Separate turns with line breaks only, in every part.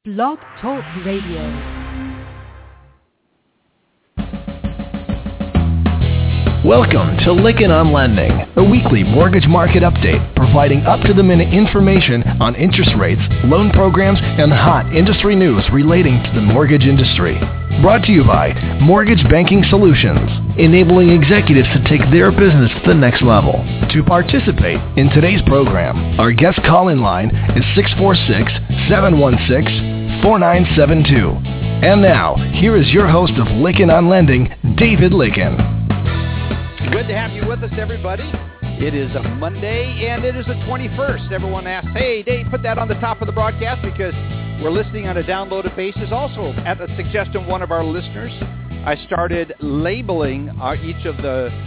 Blog Talk Radio.
Welcome to Lykken on Lending, a weekly mortgage market update providing up-to-the-minute information on interest rates, loan programs, and hot industry news relating to the mortgage industry. Brought to you by Mortgage Banking Solutions, enabling executives to take their business to the next level. To participate in today's program, our guest call-in line is 646-716-4972. And now, here is your host of Lykken on Lending, David Lykken.
Good to have you with us, everybody. It is a Monday, and it is the 21st. Everyone asks, hey, Dave, put that on the top of the broadcast because we're listening on a downloaded basis. Also, at the suggestion of one of our listeners, I started labeling each of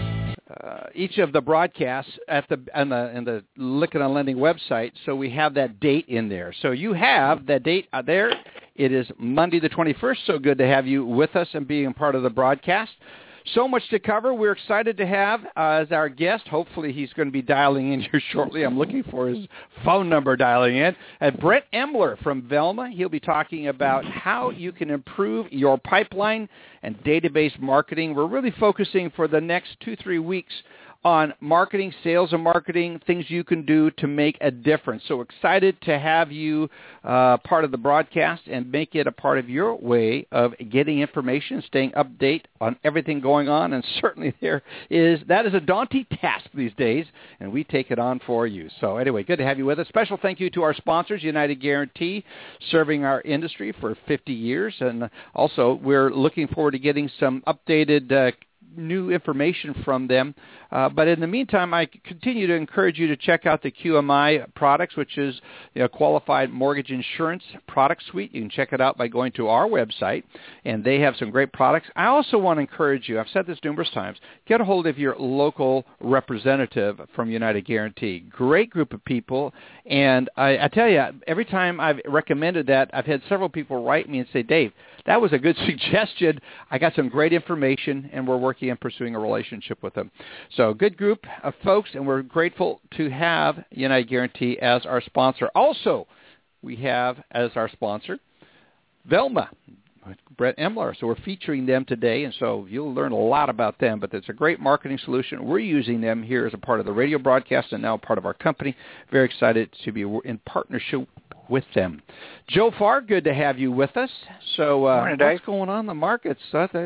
the broadcasts in the Lykken on Lending website, so we have that date in there. So you have that date there. It is Monday the 21st. So good to have you with us and being part of the broadcast. So much to cover. We're excited to have as our guest. Hopefully he's going to be dialing in here shortly. I'm looking for his phone number dialing in. Brett Embler from Velma. He'll be talking about how you can improve your pipeline and database marketing. We're really focusing for the next 2-3 weeks on marketing, sales and marketing, things you can do to make a difference. So excited to have you part of the broadcast and make it a part of your way of getting information, staying update on everything going on. And certainly that is a daunting task these days, and we take it on for you. So anyway, good to have you with us. Special thank you to our sponsors, United Guaranty, serving our industry for 50 years. And also, we're looking forward to getting some updated new information from them. But in the meantime, I continue to encourage you to check out the QMI products, which is a qualified mortgage insurance product suite. You can check it out by going to our website, and they have some great products. I also want to encourage you, I've said this numerous times, get a hold of your local representative from United Guaranty. Great group of people, and I tell you, every time I've recommended that, I've had several people write me and say, Dave, that was a good suggestion. I got some great information, and we're working on pursuing a relationship with them. So good group of folks, and we're grateful to have United Guaranty as our sponsor. Also, we have as our sponsor Velma, Brett Embler. So we're featuring them today, and so you'll learn a lot about them. But it's a great marketing solution. We're using them here as a part of the radio broadcast and now part of our company. Very excited to be in partnership with them. Joe Farr, good to have you with us. So
Morning, Dave.
What's going on in the markets?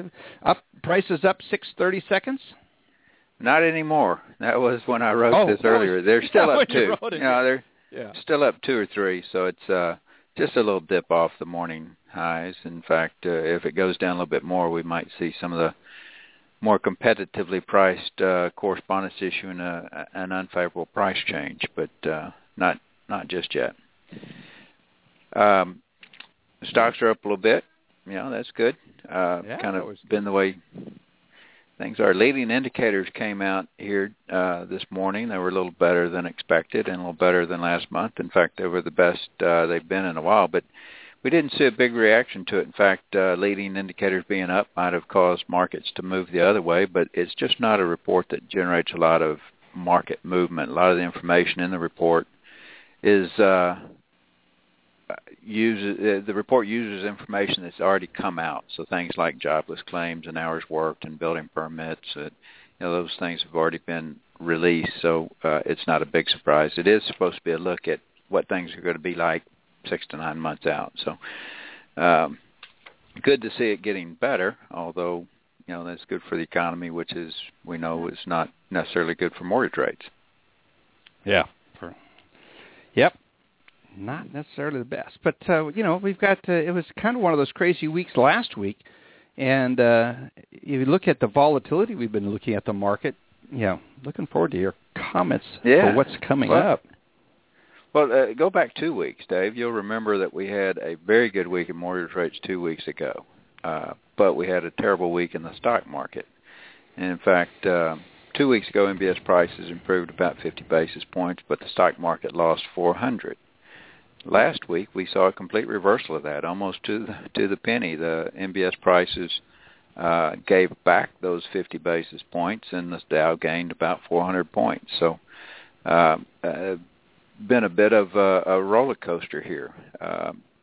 Prices up 6.30 seconds?
Not anymore. That was when I wrote this earlier. They're still up 2. They're still up 2 or 3, so it's just a little dip off the morning highs. In fact, if it goes down a little bit more, we might see some of the more competitively priced correspondence issue and an unfavorable price change, but not just yet. Stocks are up a little bit. That's good. Kind of been the way things are. Leading indicators came out here this morning. They were a little better than expected and a little better than last month. In fact, they were the best they've been in a while, but we didn't see a big reaction to it. In fact, leading indicators being up might have caused markets to move the other way, but it's just not a report that generates a lot of market movement. A lot of the information in the report is the report uses information that's already come out. So things like jobless claims and hours worked and building permits, those things have already been released. So it's not a big surprise. It is supposed to be a look at what things are going to be like 6 to 9 months out. So good to see it getting better, although that's good for the economy, which we know is not necessarily good for mortgage rates.
Yeah. Yep. Not necessarily the best, but we've got. It was kind of one of those crazy weeks last week, and you look at the volatility we've been looking at the market. Looking forward to your comments for what's coming up.
Well, go back 2 weeks, Dave. You'll remember that we had a very good week in mortgage rates 2 weeks ago, but we had a terrible week in the stock market. And in fact, 2 weeks ago, MBS prices improved about 50 basis points, but the stock market lost 400. Last week, we saw a complete reversal of that, almost to the penny. The MBS prices gave back those 50 basis points, and the Dow gained about 400 points. So been a bit of a roller coaster here.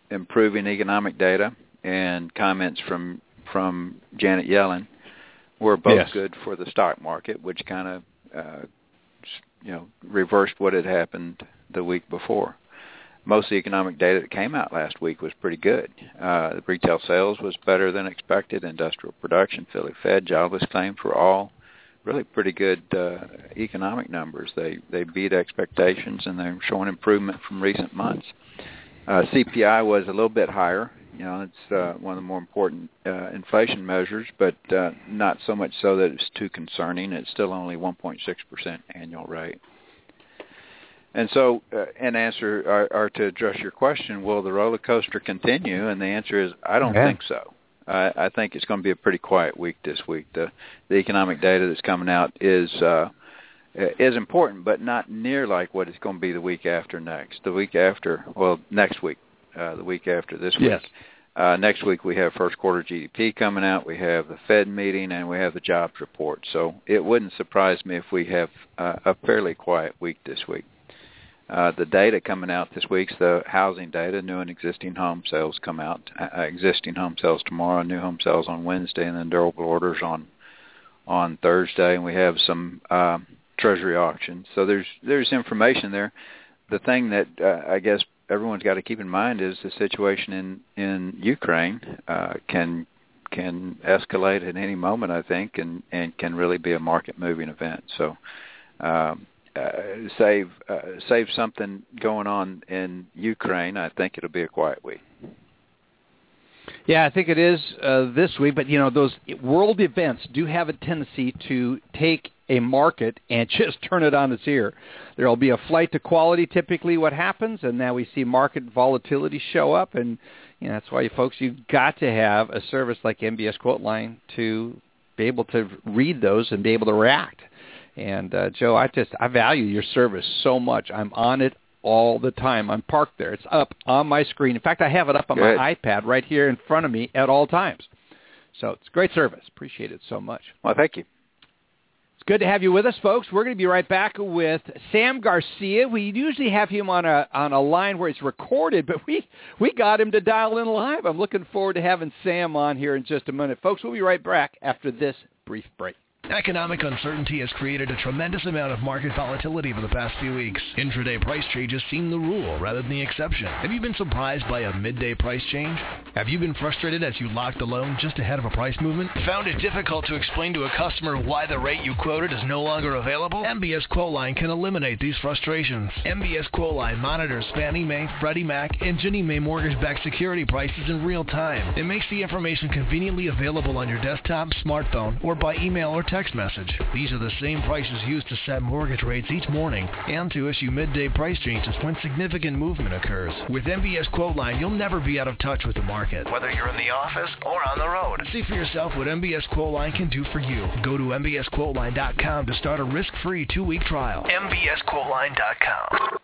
improving economic data and comments from Janet Yellen were both good for the stock market, which kind of reversed what had happened the week before. Most of the economic data that came out last week was pretty good. The retail sales was better than expected. Industrial production, Philly Fed, jobless claims were all really pretty good economic numbers. They beat expectations, and they're showing improvement from recent months. CPI was a little bit higher. It's one of the more important inflation measures, but not so much so that it's too concerning. It's still only 1.6% annual rate. And so, in answer, or to address your question, will the roller coaster continue? And the answer is, I don't think so. I think it's going to be a pretty quiet week this week. The economic data that's coming out is important, but not near like what it's going to be the week after next. The week after, next week, the week after this week. Yes. Next week we have first quarter GDP coming out. We have the Fed meeting, and we have the jobs report. So it wouldn't surprise me if we have a fairly quiet week this week. The data coming out this week's the housing data. New and existing home sales come out. Existing home sales tomorrow, new home sales on Wednesday, and then durable orders on Thursday. And we have some Treasury auctions. So there's information there. The thing that I guess everyone's got to keep in mind is the situation in Ukraine can escalate at any moment, I think, and can really be a market-moving event. So save something going on in Ukraine, I think it'll be a quiet week.
Yeah, I think it is this week, but those world events do have a tendency to take a market and just turn it on its ear. There will be a flight to quality, typically what happens, and now we see market volatility show up, and that's why, folks, you've got to have a service like MBS Quote Line to be able to read those and be able to react. And, Joe, I value your service so much. I'm on it all the time. I'm parked there. It's up on my screen. In fact, I have it up on my iPad right here in front of me at all times. So it's great service. Appreciate it so much.
Well, thank you.
It's good to have you with us, folks. We're going to be right back with Sam Garcia. We usually have him on a line where it's recorded, but we got him to dial in live. I'm looking forward to having Sam on here in just a minute. Folks, we'll be right back after this brief break.
Economic uncertainty has created a tremendous amount of market volatility over the past few weeks. Intraday price changes seem the rule rather than the exception. Have you been surprised by a midday price change? Have you been frustrated as you locked the loan just ahead of a price movement? Found it difficult to explain to a customer why the rate you quoted is no longer available? MBS Quote Line can eliminate these frustrations. MBS Quote Line monitors Fannie Mae, Freddie Mac, and Ginnie Mae mortgage-backed security prices in real time. It makes the information conveniently available on your desktop, smartphone, or by email or text message. These are the same prices used to set mortgage rates each morning and to issue midday price changes when significant movement occurs. With MBS Quote Line, you'll never be out of touch with the market, whether you're in the office or on the road. See for yourself what MBS Quote Line can do for you. Go to mbsquoteline.com to start a risk-free 2-week trial. mbsquoteline.com.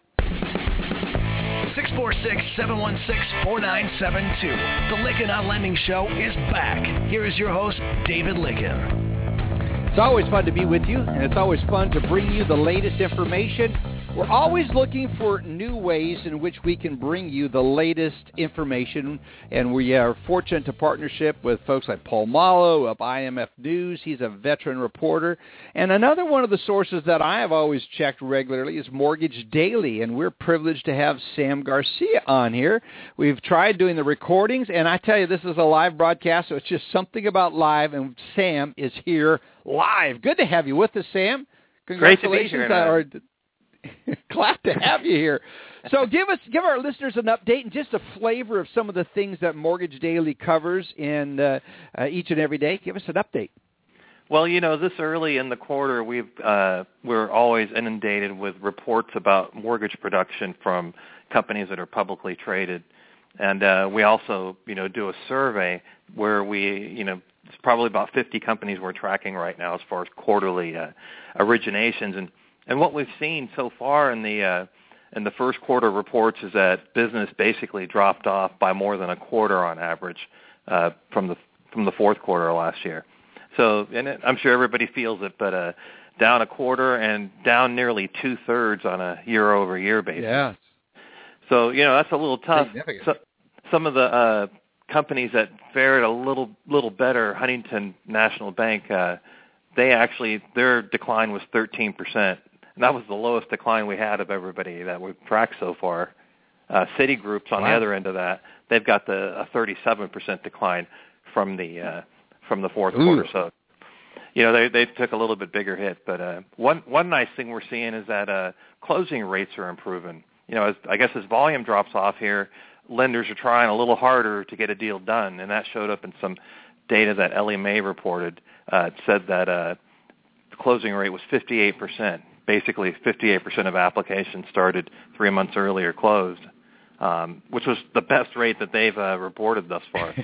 646-716-4972. The Lykken on Lending Show is back. Here is your host, David Lykken.
It's always fun to be with you, and it's always fun to bring you the latest information. We're always looking for new ways in which we can bring you the latest information, and we are fortunate to partnership with folks like Paul Malo of IMF News. He's a veteran reporter. And another one of the sources that I have always checked regularly is Mortgage Daily, and we're privileged to have Sam Garcia on here. We've tried doing the recordings, and I tell you, this is a live broadcast, so it's just something about live, and Sam is here live. Good to have you with us, Sam. Congratulations.
Great to be here.
Glad to have you here. So give our listeners an update and just a flavor of some of the things that Mortgage Daily covers in each and every day. Give us an update.
Well, this early in the quarter, we're always inundated with reports about mortgage production from companies that are publicly traded, and we also, do a survey where it's probably about 50 companies we're tracking right now as far as quarterly originations, and what we've seen so far in the first quarter reports is that business basically dropped off by more than a quarter on average from the fourth quarter of last year. So, I'm sure everybody feels it, but down a quarter and down nearly 2/3 on a year-over-year basis.
Yeah.
So that's a little tough. some of the companies that fared a little better, Huntington National Bank, their decline was 13%. And that was the lowest decline we had of everybody that we've tracked so far. Citigroup's on the other end of that. They've got a 37% decline from the fourth quarter. So, they took a little bit bigger hit. But one nice thing we're seeing is that closing rates are improving. As volume drops off here, lenders are trying a little harder to get a deal done, and that showed up in some data that Ellie Mae reported. It said that the closing rate was 58%. Basically, 58% of applications started 3 months earlier closed, which was the best rate that they've reported thus far.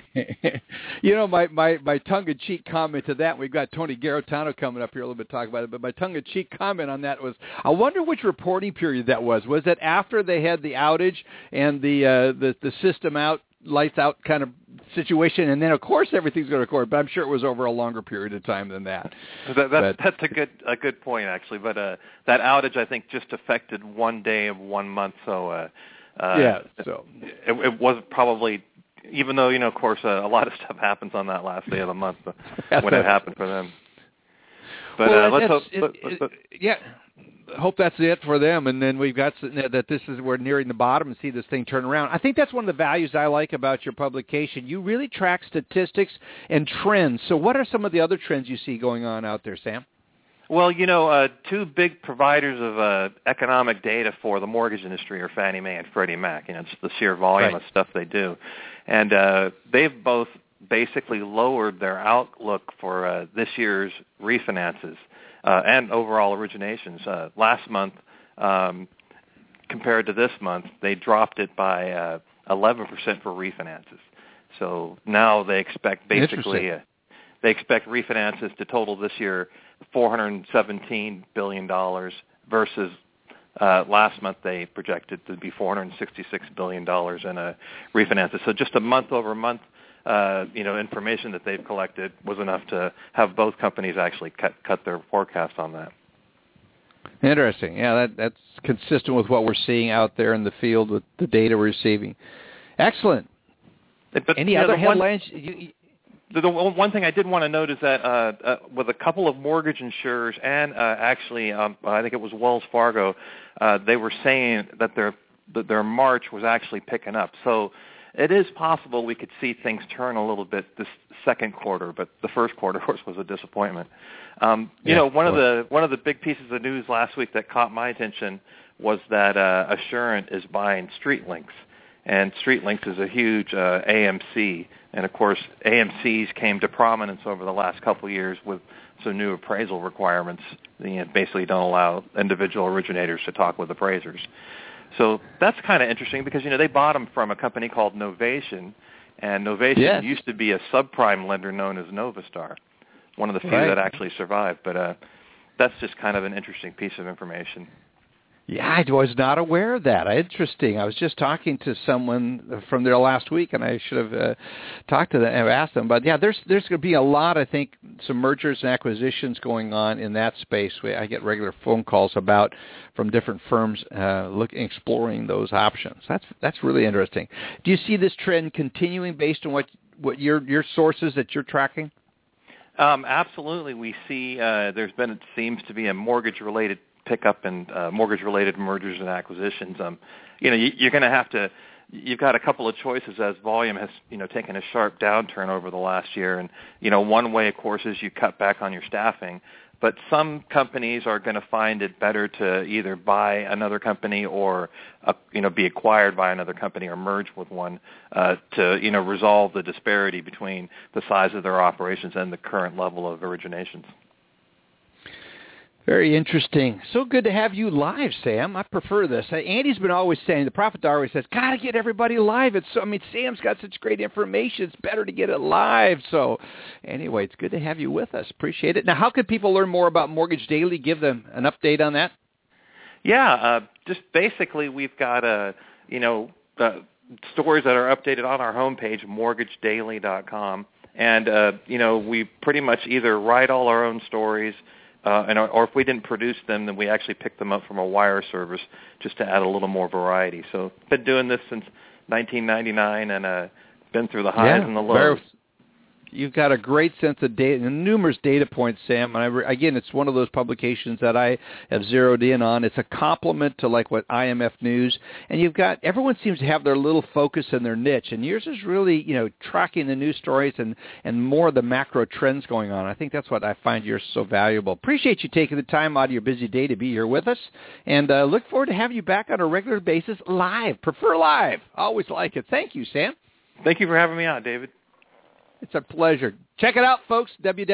My tongue-in-cheek comment to that, we've got Tony Garantano coming up here a little bit to talk about it, but my tongue-in-cheek comment on that was, I wonder which reporting period that was. Was it after they had the outage and the system out, lights out kind of situation, and then of course everything's going to record, but I'm sure it was over a longer period of time than that.
That's a good point, actually, but that outage, I think, just affected 1 day of 1 month, so so it was probably, even though, of course, a lot of stuff happens on that last day of the month when it happened for them. But
hope that's it for them, and then we've got that we're nearing the bottom and see this thing turn around. I think that's one of the values I like about your publication. You really track statistics and trends. So what are some of the other trends you see going on out there, Sam?
Well, two big providers of economic data for the mortgage industry are Fannie Mae and Freddie Mac. It's the sheer volume of stuff they do. And they've both basically lowered their outlook for this year's refinances and overall originations. Last month, compared to this month, they dropped it by 11% for refinances. So now they expect basically they expect refinances to total this year $417 billion versus last month they projected to be $466 billion in refinances. So just a month-over-month information that they've collected was enough to have both companies actually cut their forecast on that.
Interesting. Yeah, that's consistent with what we're seeing out there in the field with the data we're receiving. Excellent.
But,
any other headlines?
The one thing I did want to note is that with a couple of mortgage insurers and actually I think it was Wells Fargo, they were saying that their March was actually picking up. So it is possible we could see things turn a little bit this second quarter, but the first quarter, of course, was a disappointment. One of the big pieces of news last week that caught my attention was that Assurant is buying StreetLinks. And StreetLinks is a huge AMC, and of course AMCs came to prominence over the last couple of years with some new appraisal requirements. Basically don't allow individual originators to talk with appraisers. So that's kind of interesting because they bought them from a company called Novation, and Novation used to be a subprime lender known as Novastar, one of the few that actually survived. But that's just kind of an interesting piece of information.
Yeah, I was not aware of that. Interesting. I was just talking to someone from there last week, and I should have talked to them and asked them. But, yeah, there's going to be a lot, I think, some mergers and acquisitions going on in that space. I get regular phone calls from different firms exploring those options. That's really interesting. Do you see this trend continuing based on what your sources that you're tracking?
Absolutely. We see it seems to be a mortgage-related pickup in mortgage-related mergers and acquisitions. You're going to have to. You've got a couple of choices as volume has taken a sharp downturn over the last year, and one way, of course, is you cut back on your staffing. But some companies are going to find it better to either buy another company or be acquired by another company or merge with one to resolve the disparity between the size of their operations and the current level of originations.
Very interesting. So good to have you live, Sam. I prefer this. Andy's been always saying, the Prophet always says, got to get everybody live. Sam's got such great information. It's better to get it live. So anyway, it's good to have you with us. Appreciate it. Now, how can people learn more about Mortgage Daily? Give them an update on that.
Yeah, just basically we've got stories that are updated on our homepage, mortgagedaily.com. And, we pretty much either write all our own stories, or if we didn't produce them, then we actually picked them up from a wire service just to add a little more variety. So been doing this since 1999 and been through the highs and the lows.
You've got a great sense of data and numerous data points, Sam. And again, it's one of those publications that I have zeroed in on. It's a complement to like what IMF News, and you've got everyone seems to have their little focus and their niche, and yours is really tracking the news stories and more of the macro trends going on. I think that's what I find yours so valuable. Appreciate you taking the time out of your busy day to be here with us, and look forward to having you back on a regular basis live. Prefer live. Always like it. Thank you, Sam.
Thank you for having me on, David.
It's a pleasure. Check it out, folks,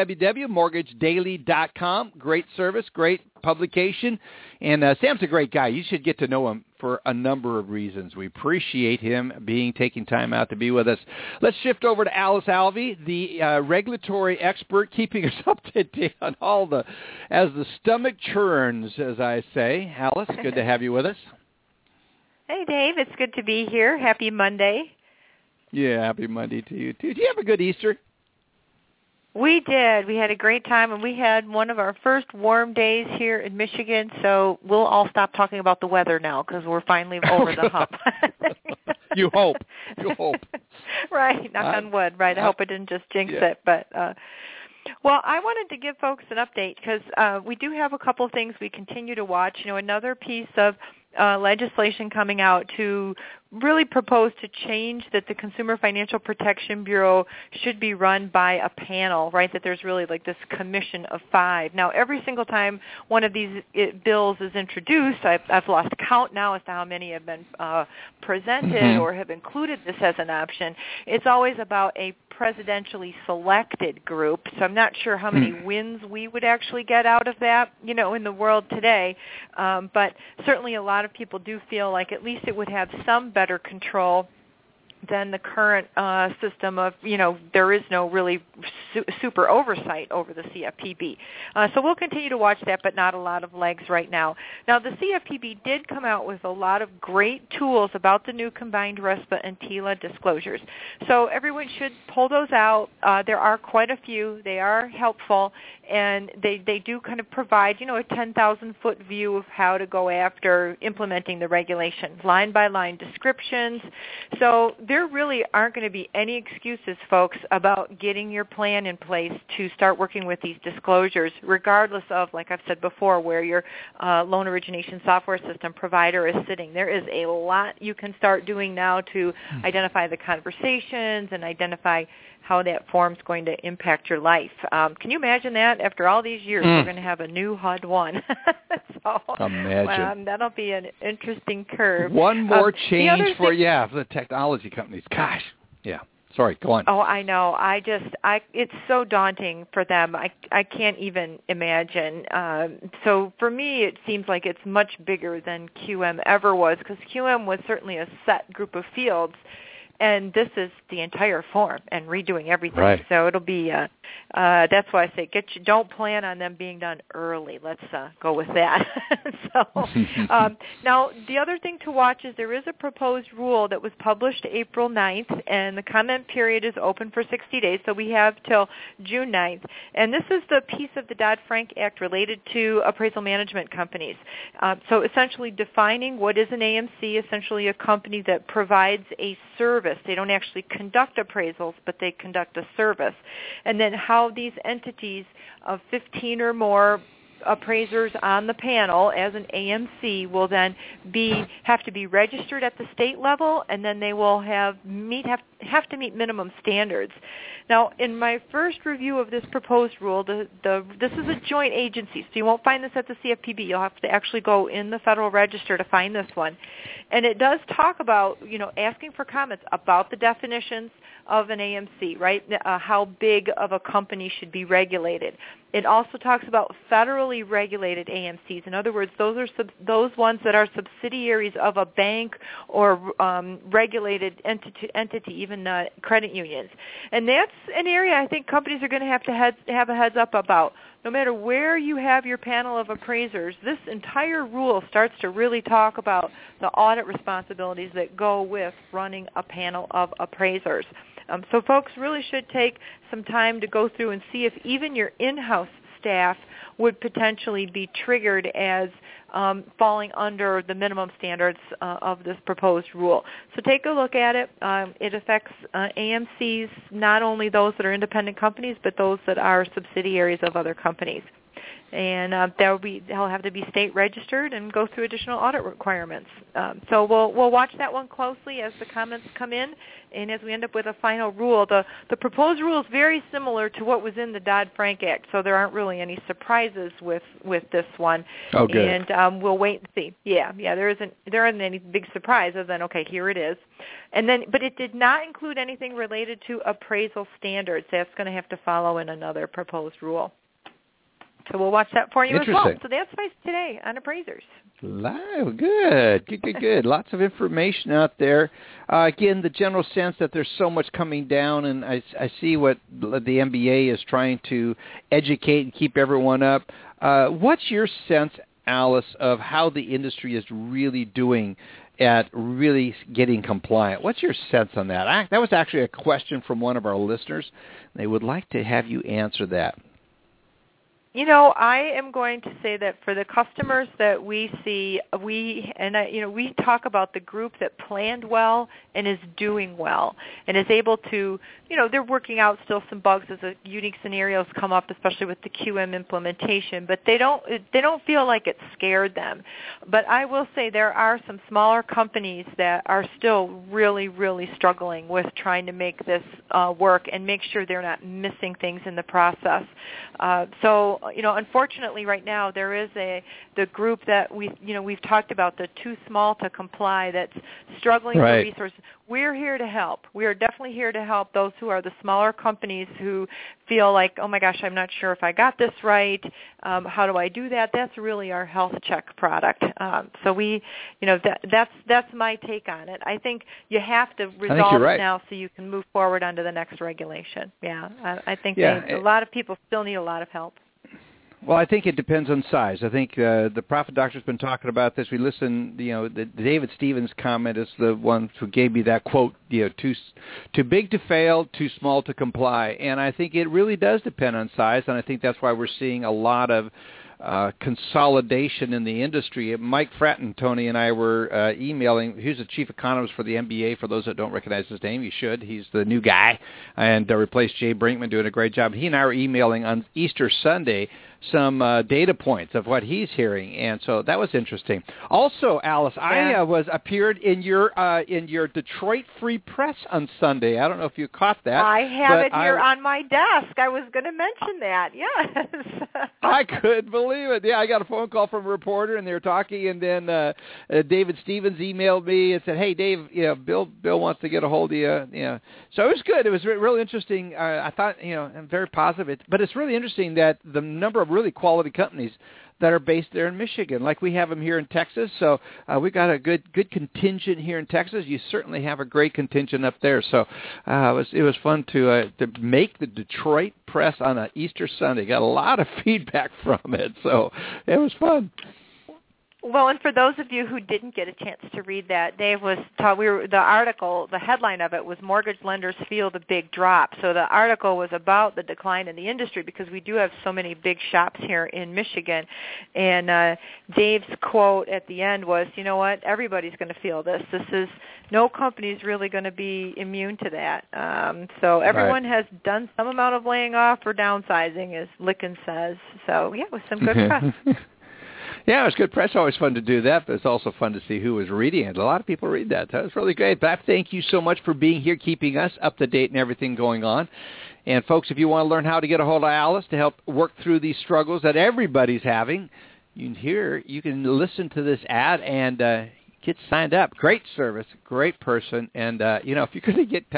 www.mortgagedaily.com. Great service, great publication. And Sam's a great guy. You should get to know him for a number of reasons. We appreciate him taking time out to be with us. Let's shift over to Alice Alvey, the regulatory expert, keeping us up to date on as the stomach churns, as I say. Alice, good to have you with us.
Hey, Dave. It's good to be here. Happy Monday.
Yeah, happy Monday to you, too. Did you have a good Easter?
We did. We had a great time, and we had one of our first warm days here in Michigan, so we'll all stop talking about the weather now because we're finally over the hump.
You hope.
Right, knock on wood, right. I hope I didn't just jinx it. But well, I wanted to give folks an update because we do have a couple things we continue to watch. Another piece of legislation coming out to really propose to change that the Consumer Financial Protection Bureau should be run by a panel, right, that there's really like this commission of 5. Now, every single time one of these bills is introduced, I've lost count now as to how many have been presented or have included this as an option. It's always about a presidentially selected group, so I'm not sure how many wins we would actually get out of that, in the world today, but certainly a lot of people do feel like at least it would have some better control than the current system of, there is no really super oversight over the CFPB. So we'll continue to watch that, but not a lot of legs right now. Now, the CFPB did come out with a lot of great tools about the new combined RESPA and TILA disclosures. So everyone should pull those out. There are quite a few. They are helpful, and they do kind of provide, a 10,000-foot view of how to go after implementing the regulations, line-by-line descriptions. So there really aren't going to be any excuses, folks, about getting your plan in place to start working with these disclosures, regardless of, like I've said before, where your loan origination software system provider is sitting. There is a lot you can start doing now to identify the conversations and identify how that form's going to impact your life. Can you imagine that? After all these years, we're going to have a new HUD 1. So,
imagine.
That'll be an interesting curve.
One more change for the technology companies. Gosh. Yeah. Sorry, go on.
Oh, I know. It's so daunting for them. I can't even imagine. So for me, it seems like it's much bigger than QM ever was, because QM was certainly a set group of fields, and this is the entire form and redoing everything.
Right.
So it'll be, that's why I say don't plan on them being done early. Let's go with that. Now, the other thing to watch is there is a proposed rule that was published April 9th, and the comment period is open for 60 days, so we have till June 9th. And this is the piece of the Dodd-Frank Act related to appraisal management companies. So essentially defining what is an AMC, essentially a company that provides a service. They don't actually conduct appraisals, but they conduct a service. And then how these entities of 15 or more appraisers on the panel as an AMC will then have to be registered at the state level, and then they will have to meet minimum standards. Now, in my first review of this proposed rule, this is a joint agency, so you won't find this at the CFPB. You'll have to actually go in the Federal Register to find this one. And it does talk about, asking for comments about the definitions of an AMC, right? How big of a company should be regulated. It also talks about federally regulated AMCs. In other words, those are those ones that are subsidiaries of a bank or regulated entity, even credit unions. And that's an area I think companies are going to have a heads up about. No matter where you have your panel of appraisers, this entire rule starts to really talk about the audit responsibilities that go with running a panel of appraisers. So folks really should take some time to go through and see if even your in-house staff would potentially be triggered as falling under the minimum standards of this proposed rule. So take a look at it. It affects AMCs, not only those that are independent companies, but those that are subsidiaries of other companies. And they'll have to be state registered and go through additional audit requirements. So we'll watch that one closely as the comments come in, and as we end up with a final rule. The proposed rule is very similar to what was in the Dodd-Frank Act, so there aren't really any surprises with this one.
Oh, good.
And we'll wait and see. Yeah, there isn't any big surprise other than okay, here it is. And then, but it did not include anything related to appraisal standards. That's going to have to follow in another proposed rule. So we'll watch that for you as well. So that's Spice today on appraisers. Good.
Lots of information out there. Again, the general sense that there's so much coming down, and I see what the MBA is trying to educate and keep everyone up. What's your sense, Alice, of how the industry is really doing at really getting compliant? What's your sense on that? That was actually a question from one of our listeners. They would like to have you answer that.
I am going to say that for the customers that we see, we talk about the group that planned well and is doing well and is able to, they're working out still some bugs as unique scenarios come up, especially with the QM implementation, but they don't feel like it scared them. But I will say there are some smaller companies that are still really, really struggling with trying to make this work and make sure they're not missing things in the process. So unfortunately right now there is the group that we've talked about, the too small to comply, that's struggling for resources. We're here to help. We are definitely here to help those who are the smaller companies who feel like, oh my gosh, I'm not sure if I got this right. How do I do that? That's really our health check product. So that's my take on it. I think you have to resolve it now so you can move forward onto the next regulation. Yeah, I think a lot of people still need a lot of help.
Well, I think it depends on size. I think the Profit Doctor's been talking about this. We listened, the David Stevens comment is the one who gave me that quote, too big to fail, too small to comply. And I think it really does depend on size, and I think that's why we're seeing a lot of consolidation in the industry. Mike Fratton, Tony, and I were emailing. He's the chief economist for the MBA. For those that don't recognize his name, you should. He's the new guy, and replaced Jay Brinkman, doing a great job. He and I were emailing on Easter Sunday some data points of what he's hearing, and so that was interesting. Also, Alice, I appeared in your Detroit Free Press on Sunday. I don't know if you caught that.
I have it here on my desk. I was going to mention that. Yes.
I couldn't believe it. Yeah, I got a phone call from a reporter, and they were talking, and then David Stevens emailed me and said, "Hey, Dave, Bill wants to get a hold of you." So it was good. It was really interesting. I thought, very positive. But it's really interesting that the number of really quality companies that are based there in Michigan, like we have them here in Texas. So we got a good contingent here in Texas. You certainly have a great contingent up there. So it was fun to make the Detroit Press on an Easter Sunday. Got a lot of feedback from it, so it was fun.
Well, and for those of you who didn't get a chance to read that, Dave was the article, the headline of it was "Mortgage Lenders Feel the Big Drop." So the article was about the decline in the industry because we do have so many big shops here in Michigan. And Dave's quote at the end was, "You know what? Everybody's going to feel this. No company's really going to be immune to that." So everyone has done some amount of laying off or downsizing, as Lykken says. So yeah, it was some good press.
Yeah, it was good press. Always fun to do that, but it's also fun to see who was reading it. A lot of people read that. That was really great. But thank you so much for being here, keeping us up to date and everything going on. And, folks, if you want to learn how to get a hold of Alice to help work through these struggles that everybody's having, you can listen to this ad and get signed up. Great service, great person. And, if you're going to get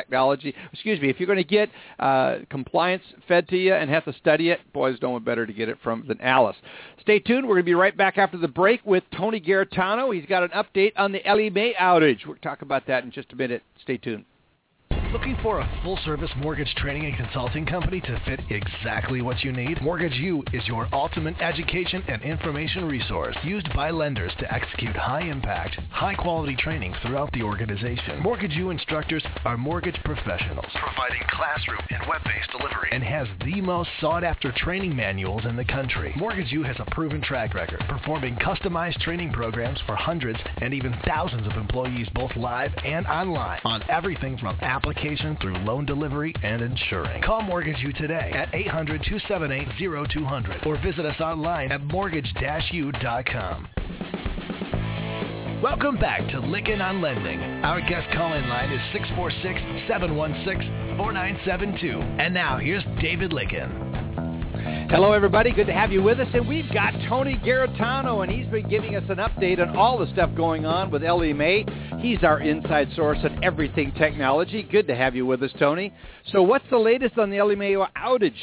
if you're going to get compliance fed to you and have to study it, boys, no one better to get it from than Alice. Stay tuned. We're going to be right back after the break with Tony Garitano. He's got an update on the Ellie Mae outage. We'll talk about that in just a minute. Stay tuned.
Looking for a full-service mortgage training and consulting company to fit exactly what you need? Mortgage U is your ultimate education and information resource used by lenders to execute high-impact, high-quality training throughout the organization. Mortgage U instructors are mortgage professionals, providing classroom and web-based delivery, and has the most sought-after training manuals in the country. Mortgage U has a proven track record, performing customized training programs for hundreds and even thousands of employees, both live and online, on everything from application through loan delivery and insuring. Call Mortgage U today at 800-278-0200 or visit us online at mortgage-u.com. Welcome back to Lykken on Lending. Our guest call-in line is 646-716-4972. And now here's David Lykken.
Hello, everybody. Good to have you with us. And we've got Tony Garritano, and he's been giving us an update on all the stuff going on with Ellie Mae. He's our inside source on everything technology. Good to have you with us, Tony. So what's the latest on the Ellie Mae outage?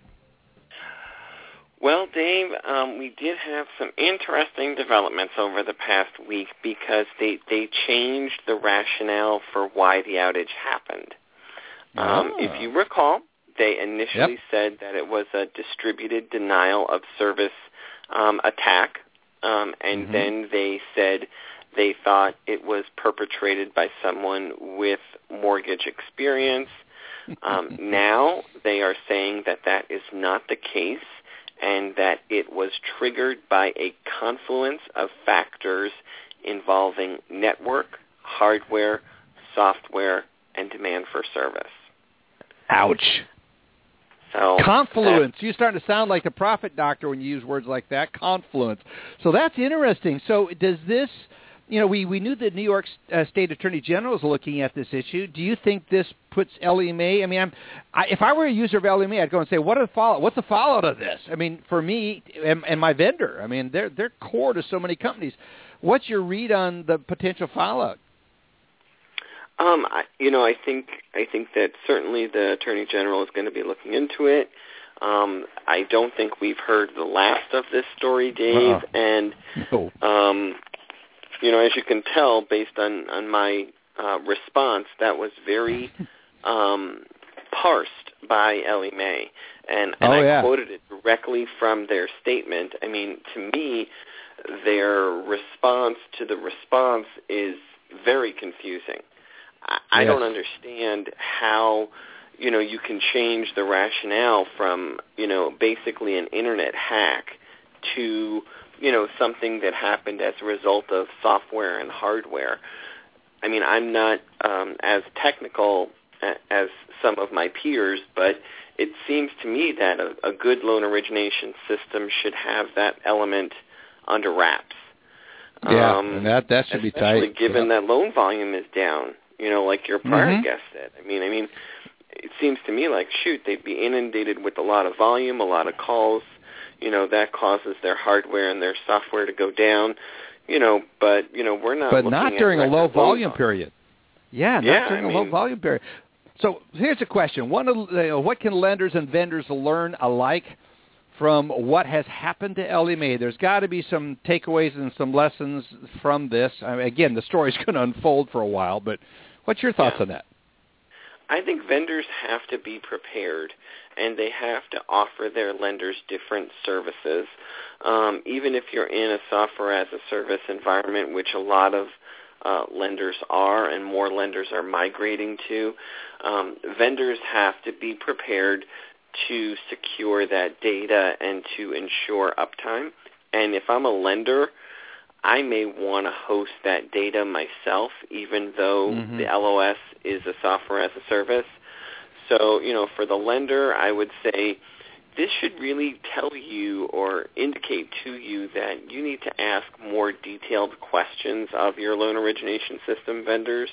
Well, Dave, we did have some interesting developments over the past week because they changed the rationale for why the outage happened. If you recall, they initially said that it was a distributed denial of service attack, and then they said they thought it was perpetrated by someone with mortgage experience. Now they are saying that that is not the case, and that it was triggered by a confluence of factors involving network, hardware, software, and demand for service.
Ouch.
So
confluence. You're starting to sound like the prophet doctor when you use words like that. Confluence. So that's interesting. So does this, we knew the New York State Attorney General is looking at this issue. Do you think this puts Ellie Mae? I mean, if I were a user of Ellie Mae, I'd go and say, what's the fallout of this? I mean, for me and my vendor, I mean, they're core to so many companies. What's your read on the potential fallout?
I think that certainly the Attorney General is going to be looking into it. I don't think we've heard the last of this story, Dave. And, as you can tell, based on my response, that was very parsed by Ellie Mae. And I quoted it directly from their statement. I mean, to me, their response to the response is very confusing. I don't understand how, you can change the rationale from, basically an internet hack to, something that happened as a result of software and hardware. I mean, I'm not as technical as some of my peers, but it seems to me that a good loan origination system should have that element under wraps.
Yeah, and that should be tight.
Especially given that loan volume is down. Like your prior guest said. I mean, it seems to me like, they'd be inundated with a lot of volume, a lot of calls. That causes their hardware and their software to go down. But we're not.
But not during a low volume period. Yeah, not during a low volume period. So here's a question: what can lenders and vendors learn alike from what has happened to Ellie Mae? There's got to be some takeaways and some lessons from this. I mean, again, the story's going to unfold for a while, but what's your thoughts on that?
I think vendors have to be prepared, and they have to offer their lenders different services. Even if you're in a software-as-a-service environment, which a lot of lenders are and more lenders are migrating to, vendors have to be prepared to secure that data and to ensure uptime. And if I'm a lender, I may want to host that data myself, even though the LOS is a software as a service. So, for the lender, I would say this should really tell you or indicate to you that you need to ask more detailed questions of your loan origination system vendors,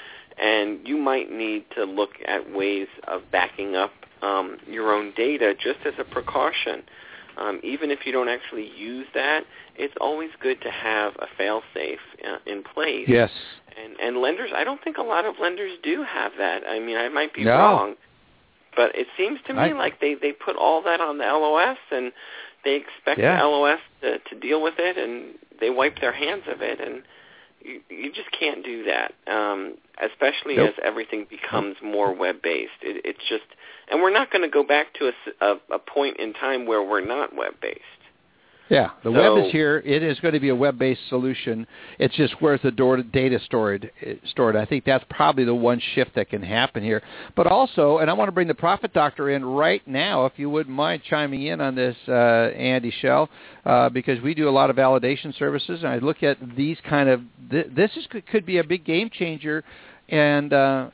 and you might need to look at ways of backing up your own data just as a precaution. Even if you don't actually use that, it's always good to have a fail-safe in place.
Yes.
And lenders, I don't think a lot of lenders do have that. I mean, I might be wrong, but it seems to me like they put all that on the LOS, and they expect the LOS to deal with it, and they wipe their hands of it. And You just can't do that, especially
Nope.
as everything becomes more web-based. It's just, and we're not going to go back to a point in time where we're not web-based.
Yeah, the web is here. It is going to be a web-based solution. It's just where's the data stored. I think that's probably the one shift that can happen here. But also, and I want to bring the Profit Doctor in right now, if you wouldn't mind chiming in on this, Andy Schell, because we do a lot of validation services, and I look at these kind of could be a big game changer, and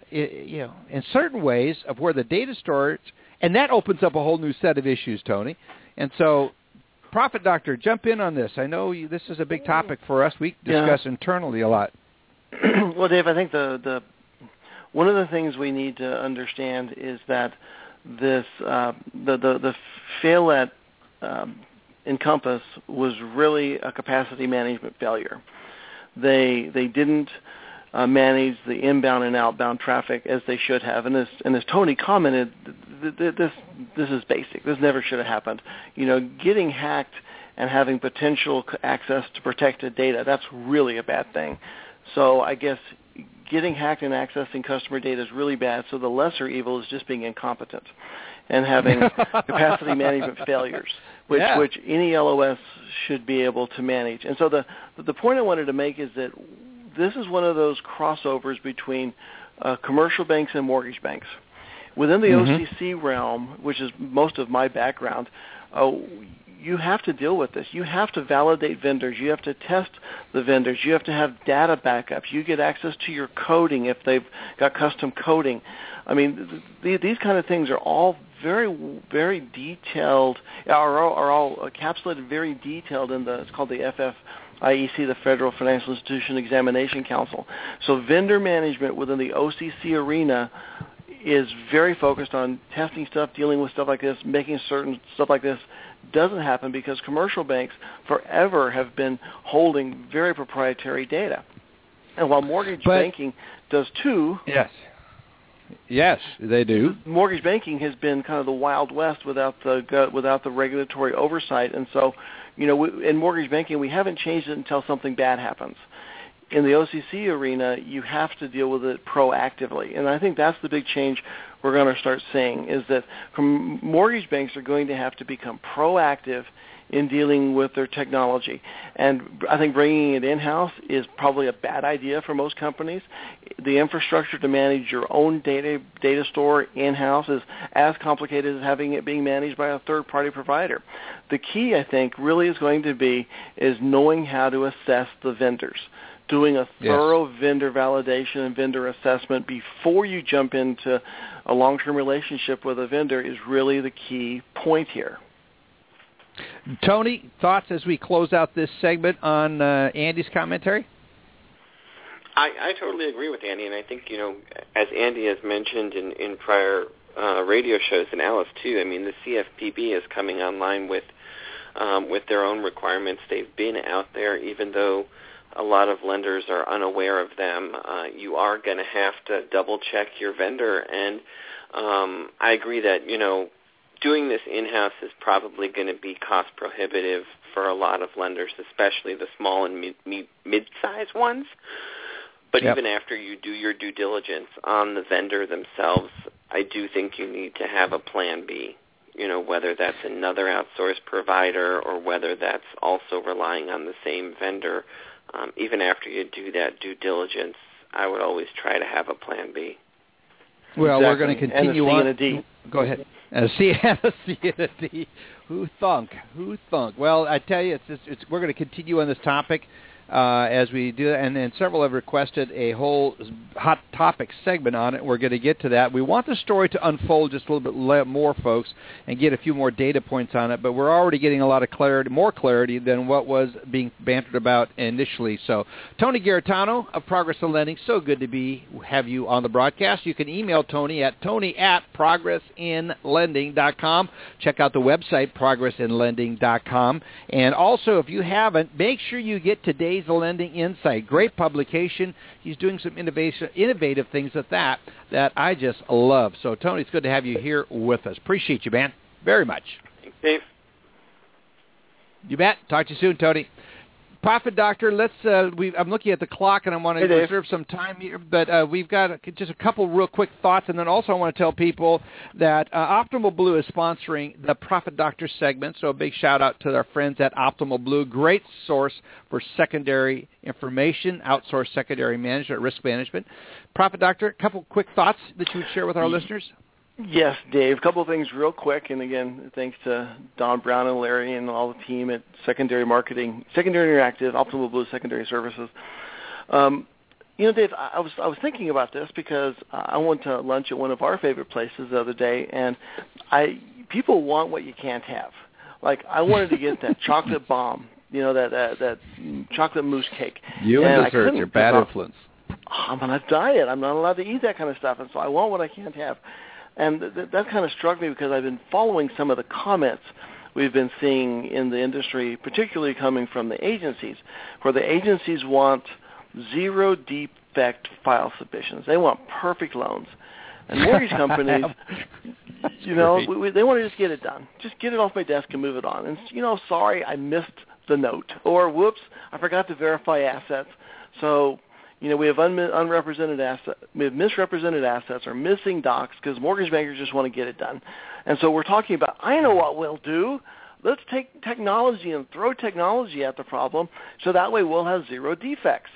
in certain ways of where the data storage, and that opens up a whole new set of issues, Tony, and so. Profit Doctor, jump in on this. I know this is a big topic for us. We discuss internally a lot.
Well, Dave, I think the one of the things we need to understand is that this the fail at Encompass was really a capacity management failure. They didn't manage the inbound and outbound traffic as they should have, and as Tony commented, this is basic. This never should have happened. Getting hacked and having potential access to protected data, that's really a bad thing. So I guess getting hacked and accessing customer data is really bad, so the lesser evil is just being incompetent and having capacity management failures, which any LOS should be able to manage. And so the point I wanted to make is that this is one of those crossovers between commercial banks and mortgage banks. Within the OCC realm, which is most of my background, you have to deal with this. You have to validate vendors. You have to test the vendors. You have to have data backups. You get access to your coding if they've got custom coding. I mean, these kind of things are all very, very detailed, are all encapsulated very detailed in it's called the FFIEC, the Federal Financial Institution Examination Council. So vendor management within the OCC arena is very focused on testing stuff, dealing with stuff like this, making certain stuff like this doesn't happen because commercial banks forever have been holding very proprietary data. And while mortgage banking does too.
Yes, they do.
Mortgage banking has been kind of the Wild West without the regulatory oversight. And so, in mortgage banking, we haven't changed it until something bad happens. In the OCC arena, you have to deal with it proactively. And I think that's the big change we're going to start seeing is that mortgage banks are going to have to become proactive in dealing with their technology. And I think bringing it in-house is probably a bad idea for most companies. The infrastructure to manage your own data store in-house is as complicated as having it being managed by a third-party provider. The key, I think, really is going to be is knowing how to assess the vendors. Doing a thorough vendor validation and vendor assessment before you jump into a long-term relationship with a vendor is really the key point here.
Tony, thoughts as we close out this segment on Andy's commentary?
I totally agree with Andy, and I think, as Andy has mentioned in prior radio shows, and Alice too, I mean, the CFPB is coming online with their own requirements. They've been out there, even though a lot of lenders are unaware of them. You are going to have to double-check your vendor, and I agree that, doing this in-house is probably going to be cost-prohibitive for a lot of lenders, especially the small and mid-sized ones. But even after you do your due diligence on the vendor themselves, I do think you need to have a plan B, whether that's another outsourced provider or whether that's also relying on the same vendor. Even after you do that due diligence, I would always try to have a plan B.
Well, we're going to continue on.
And a C and a D.
Go ahead. A C and a D. Who thunk? Well, I tell you, we're going to continue on this topic as we do that, and several have requested a whole hot topic segment on it. We're going to get to that. We want the story to unfold just a little bit more, folks, and get a few more data points on it, but we're already getting a lot of clarity, more clarity than what was being bantered about initially. So, Tony Garitano of Progress in Lending, so good to have you on the broadcast. You can email Tony at tony@progressinlending.com. Check out the website, progressinlending.com. And also, if you haven't, make sure you get today's Lending Insight. Great publication. He's doing some innovative things at that I just love. So, Tony, it's good to have you here with us. Appreciate you, man. Very much.
Thanks, Dave.
You bet. Talk to you soon, Tony. Profit Doctor, let's. I'm looking at the clock, and I want to reserve some time here, but we've got just a couple real quick thoughts, and then also I want to tell people that Optimal Blue is sponsoring the Profit Doctor segment, so a big shout-out to our friends at Optimal Blue. Great source for secondary information, outsourced secondary management, risk management. Profit Doctor, a couple quick thoughts that you would share with our listeners?
Yes, Dave. A couple of things real quick, and again, thanks to Don Brown and Larry and all the team at Secondary Marketing, Secondary Interactive, Optimal Blue Secondary Services. Dave, I was thinking about this because I went to lunch at one of our favorite places the other day, and people want what you can't have. Like, I wanted to get that chocolate bomb, that chocolate mousse cake.
You and desserts, you're bad influence.
I'm on a diet. I'm not allowed to eat that kind of stuff, and so I want what I can't have. And that kind of struck me because I've been following some of the comments we've been seeing in the industry, particularly coming from the agencies, where the agencies want zero defect file submissions. They want perfect loans. And mortgage companies, they want to just get it done. Just get it off my desk and move it on. And, sorry, I missed the note. Or, whoops, I forgot to verify assets. So, we have unrepresented assets, we have misrepresented assets or missing docs because mortgage bankers just want to get it done. And so we're talking about, I know what we'll do. Let's take technology and throw technology at the problem so that way we'll have zero defects.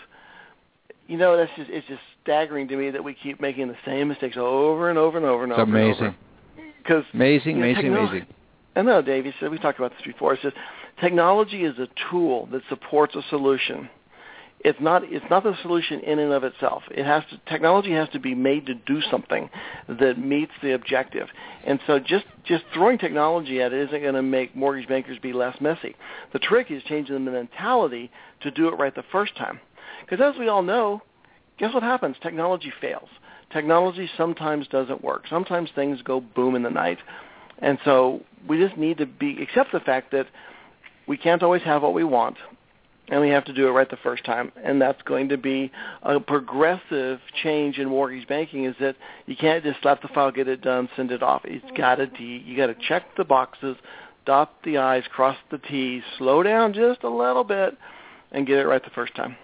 It's just staggering to me that we keep making the same mistakes over and over and over and over. It's
amazing.
Because
amazing.
I know, Dave, you said we talked about this before. It's just technology is a tool that supports a solution. It's not the solution in and of itself. Technology has to be made to do something that meets the objective. And so just throwing technology at it isn't going to make mortgage bankers be less messy. The trick is changing the mentality to do it right the first time. Because as we all know, guess what happens? Technology fails. Technology sometimes doesn't work. Sometimes things go boom in the night. And so we just need to accept the fact that we can't always have what we want. And we have to do it right the first time. And that's going to be a progressive change in mortgage banking, is that you can't just slap the file, get it done, send it off. You got to check the boxes, dot the I's, cross the T's, slow down just a little bit, and get it right the first time.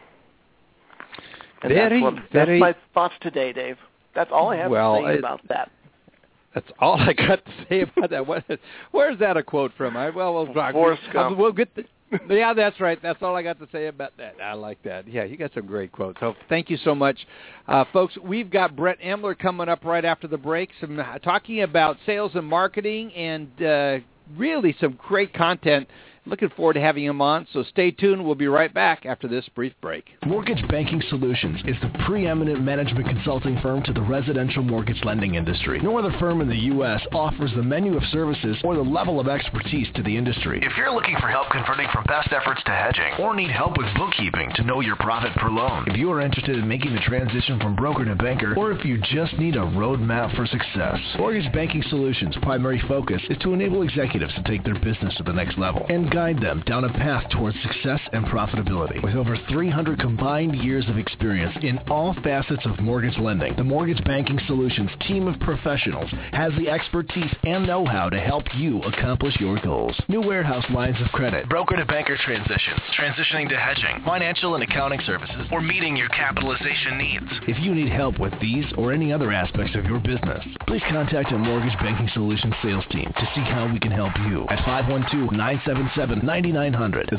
And that's my thoughts today, Dave. That's all I have to say about that.
That's all I got to say about that. Where's that a quote from? We'll get yeah, that's right. That's all I got to say about that. I like that. Yeah, you got some great quotes. So thank you so much. Folks, we've got Brent Emler coming up right after the break, talking about sales and marketing and really some great content. Looking forward to having him on, so stay tuned. We'll be right back after this brief break.
Mortgage Banking Solutions is the preeminent management consulting firm to the residential mortgage lending industry. No other firm in the U.S. offers the menu of services or the level of expertise to the industry. If you're looking for help converting from past efforts to hedging or need help with bookkeeping to know your profit per loan, if you are interested in making the transition from broker to banker, or if you just need a roadmap for success, Mortgage Banking Solutions' primary focus is to enable executives to take their business to the next level and guide them down a path towards success and profitability. With over 300 combined years of experience in all facets of mortgage lending, the Mortgage Banking Solutions team of professionals has the expertise and know-how to help you accomplish your goals. New warehouse lines of credit, broker to banker transitions, transitioning to hedging, financial and accounting services, or meeting your capitalization needs. If you need help with these or any other aspects of your business, please contact a Mortgage Banking Solutions sales team to see how we can help you at 512-977-9900. That's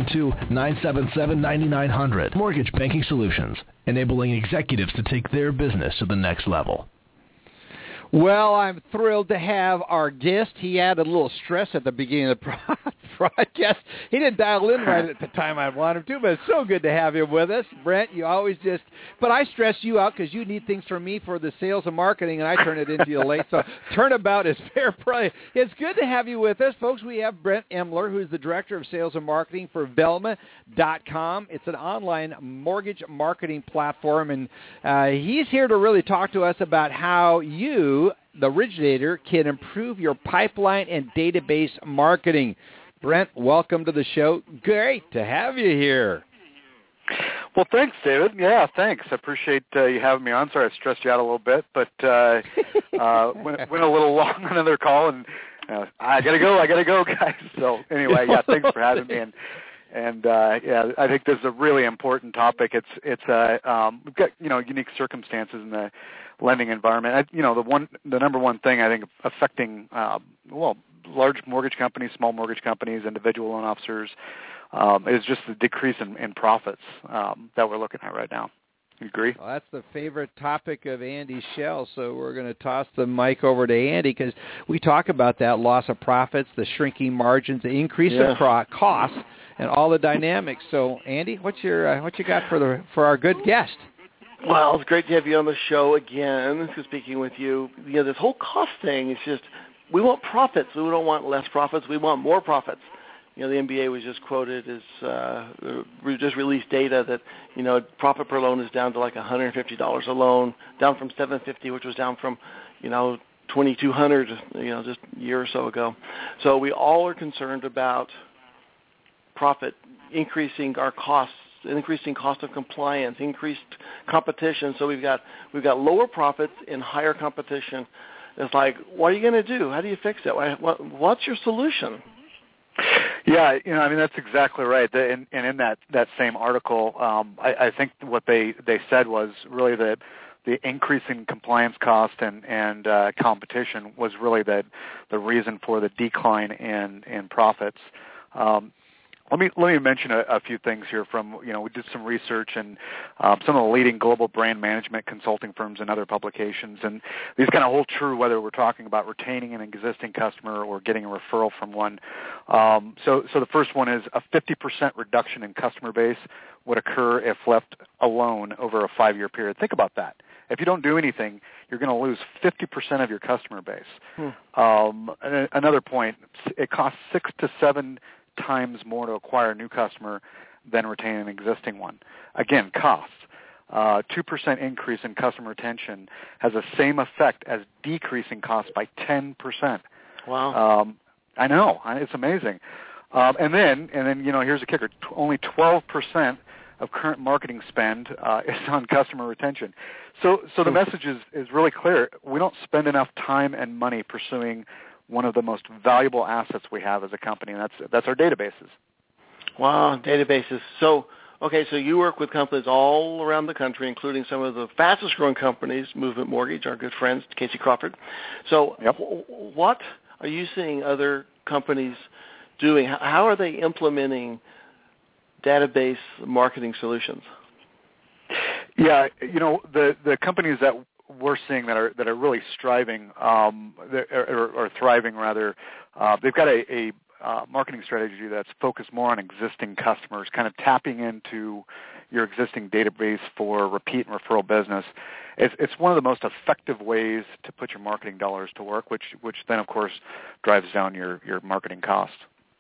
512-977-9900. Mortgage Banking Solutions, enabling executives to take their business to the next level.
Well, I'm thrilled to have our guest. He had a little stress at the beginning of the broadcast. He didn't dial in right at the time I wanted him to, but it's so good to have him with us. Brent, you always just... But I stress you out because you need things from me for the sales and marketing, and I turn it into you late. So turnabout is fair play. It's good to have you with us. Folks, we have Brent Emler, who's the Director of Sales and Marketing for Velma.com. It's an online mortgage marketing platform, and he's here to really talk to us about how you, the originator, can improve your pipeline and database marketing. Brent, welcome to the show. Great to have you here.
Well, thanks, David. Yeah, thanks. I appreciate you having me on. Sorry I stressed you out a little bit, but went a little long on another call, and I gotta go, guys. So anyway, yeah, thanks for having me. And And yeah, I think this is a really important topic. We've got unique circumstances in the lending environment. The number one thing I think affecting large mortgage companies, small mortgage companies, individual loan officers is just the decrease in profits that we're looking at right now. You agree?
Well, that's the favorite topic of Andy Schell, so we're going to toss the mic over to Andy because we talk about that loss of profits, the shrinking margins, the increase of costs, and all the dynamics. So, Andy, what you got for our good guest?
Well, it's great to have you on the show again. Speaking with you, this whole cost thing is just we want profits. We don't want less profits. We want more profits. The MBA was just quoted as we just released data that profit per loan is down to like $150 a loan, down from $750, which was down from $2,200 just a year or so ago. So we all are concerned about profit, increasing our costs, increasing cost of compliance, increased competition. So we've got lower profits and higher competition. It's like, what are you going to do? How do you fix it? What's your solution?
Yeah, that's exactly right. And in that same article, I think what they said was really that the increase in compliance cost and competition was really the reason for the decline in profits. Let me mention a few things here from, we did some research and some of the leading global brand management consulting firms and other publications, and these kind of hold true whether we're talking about retaining an existing customer or getting a referral from one. So the first one is a 50% reduction in customer base would occur if left alone over a 5-year period. Think about that. If you don't do anything, you're going to lose 50% of your customer base. Another point, it costs 6 to 7 times more to acquire a new customer than retain an existing one. Again, costs. 2% increase in customer retention has the same effect as decreasing costs by 10%.
Wow.
I know. It's amazing. And then here's a kicker. Only 12% of current marketing spend is on customer retention. So the message is really clear. We don't spend enough time and money pursuing one of the most valuable assets we have as a company, and that's our databases. Wow,
databases. So you work with companies all around the country, including some of the fastest-growing companies, Movement Mortgage, our good friends, Casey Crawford. So what are you seeing other companies doing? How are they implementing database marketing solutions?
Yeah, the companies that we're seeing that are really striving or thriving rather. They've got a marketing strategy that's focused more on existing customers, kind of tapping into your existing database for repeat and referral business. It's one of the most effective ways to put your marketing dollars to work, which then of course drives down your marketing costs.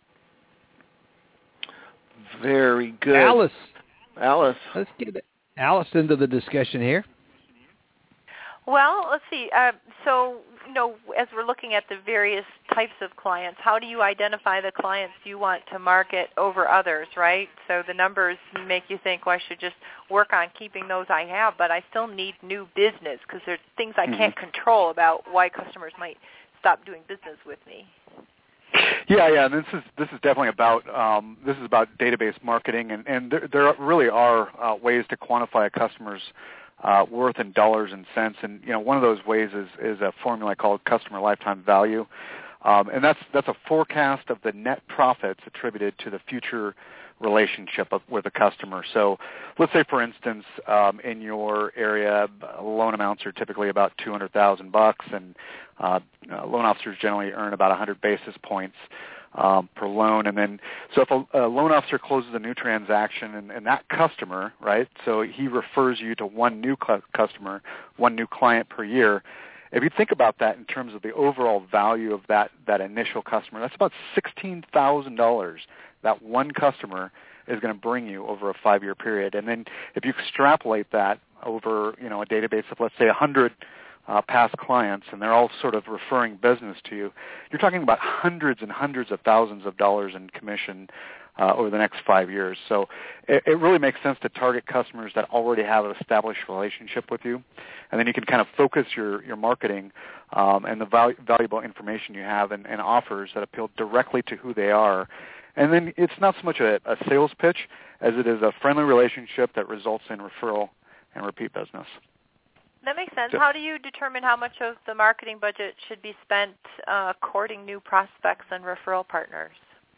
Very good, Alice.
Let's get Alice into the discussion here.
Well, let's see. So, as we're looking at the various types of clients, how do you identify the clients you want to market over others, right? So the numbers make you think, well, I should just work on keeping those I have, but I still need new business because there's things I can't control about why customers might stop doing business with me.
Yeah. This is definitely about database marketing, and there really are ways to quantify a customer's worth in dollars and cents, and one of those ways is a formula called customer lifetime value, and that's a forecast of the net profits attributed to the future relationship with a customer. So let's say, for instance, in your area, loan amounts are typically about $200,000, and loan officers generally earn about 100 basis points per loan. And then, so if a loan officer closes a new transaction and that customer, right, so he refers you to one new customer, one new client per year. If you think about that in terms of the overall value of that initial customer, that's about $16,000 that one customer is going to bring you over a 5-year period. And then if you extrapolate that over, a database of, let's say, 100 past clients, and they're all sort of referring business to you, you're talking about hundreds and hundreds of thousands of dollars in commission over the next 5 years. So it really makes sense to target customers that already have an established relationship with you, and then you can kind of focus your marketing and the valuable information you have and offers that appeal directly to who they are, And then it's not so much a sales pitch as it is a friendly relationship that results in referral and repeat business.
That makes sense. How do you determine how much of the marketing budget should be spent courting new prospects and referral partners?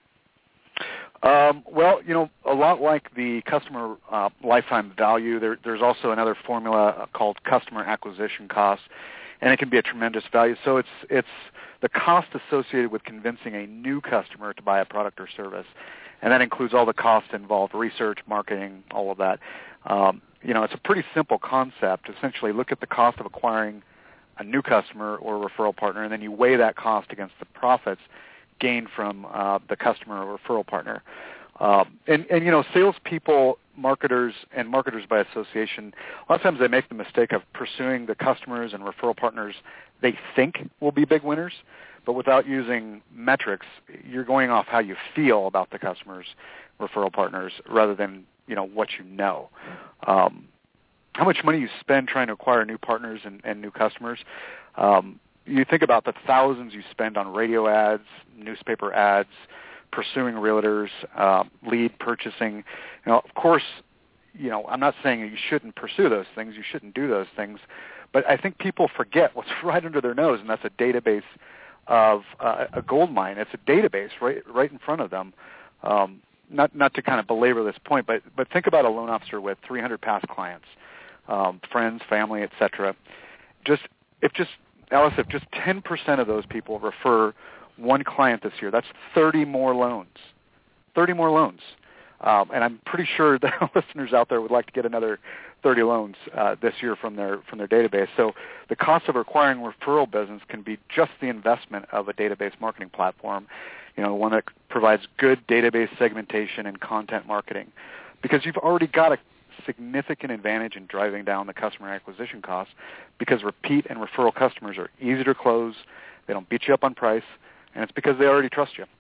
Well, a lot like the customer lifetime value, there's also another formula called customer acquisition cost, and it can be a tremendous value. So it's the cost associated with convincing a new customer to buy a product or service, and that includes all the costs involved, research, marketing, all of that. It's a pretty simple concept. Essentially, look at the cost of acquiring a new customer or referral partner, and then you weigh that cost against the profits gained from the customer or referral partner. And salespeople, marketers, and marketers by association, a lot of times they make the mistake of pursuing the customers and referral partners they think will be big winners, but without using metrics, you're going off how you feel about the customers, referral partners, rather than what you know. How much money you spend trying to acquire new partners and new customers. You think about the thousands you spend on radio ads, newspaper ads, pursuing realtors, lead purchasing. Of course, I'm not saying you shouldn't pursue those things. You shouldn't do those things. But I think people forget what's right under their nose, and that's a database of a gold mine. It's a database right in front of them. Not to kind of belabor this point, but think about a loan officer with 300 past clients, friends, family, etc. If just 10% of those people refer one client this year, that's 30 more loans. 30 more loans. And I'm pretty sure that listeners out there would like to get another 30 loans this year from their database. So the cost of acquiring referral business can be just the investment of a database marketing platform, one that provides good database segmentation and content marketing, because you've already got a significant advantage in driving down the customer acquisition costs, because repeat and referral customers are easy to close, they don't beat you up on price, and it's because they already trust you.